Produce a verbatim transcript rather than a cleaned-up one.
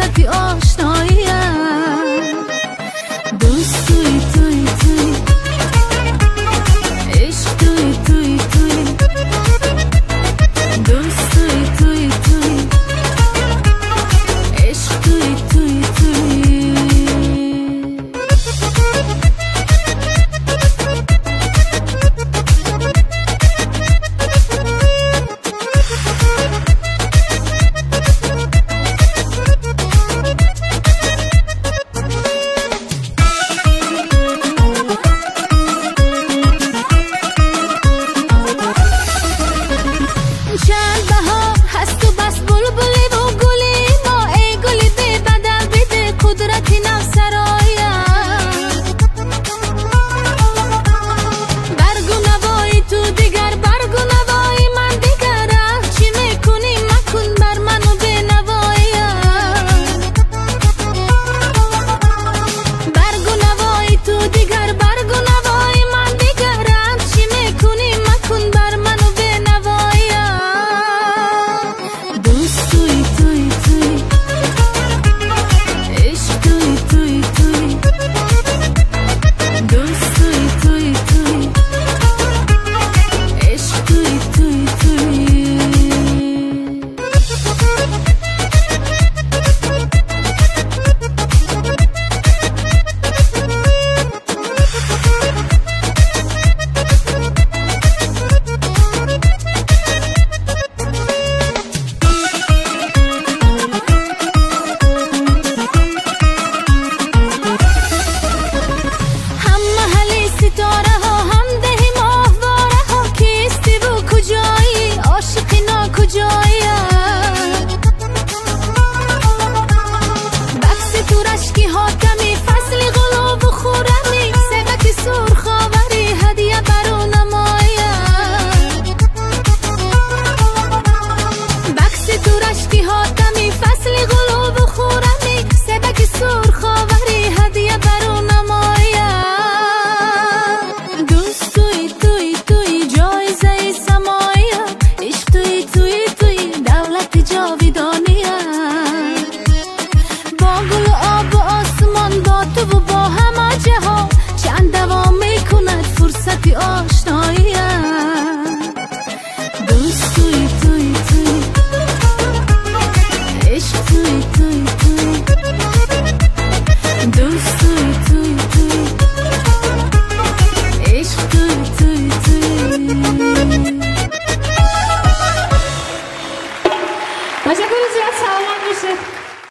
فرصتی آشناییم. دوست توی توی توی عشق توی توی توی دوست توی توی توی عشق توی توی توی چند بهار هست و بس بلبلی و گلی ما ای گلی بی بدل بیده قدرتی نفسرایم. برگو نوایی تو دیگر برگو نوایی من دیگر چی میکنی مکن بر منو بی نواییم. برگو نوایی تو دیگر برگو نوایی من دیگر چی میکنی مکن بر منو بی نواییم. دوست توی توی توی عشق توی توی توی دوست توی توی توی عشق توی توی توی هم محلی ستاره ها هم دهی ماهواره ها کیستی و کجایی عاشقی نا کجایی بکسی تو رشکی حاتمی فصلی غلاب و خورمی سبکی سرخ آوری هدیه برو نمایی بکسی تو رشکی حاتمی فصلی غلاب و خورمی سبکی سرخ آوری هدیه برو نمایی. دوست توی توی توی جایزه سمایه عشق توی توی توی دولت جاویدانیه. با گل و آب و آسمان با تو و با همه جهان چند دوام میکند فرصتی آشنایی.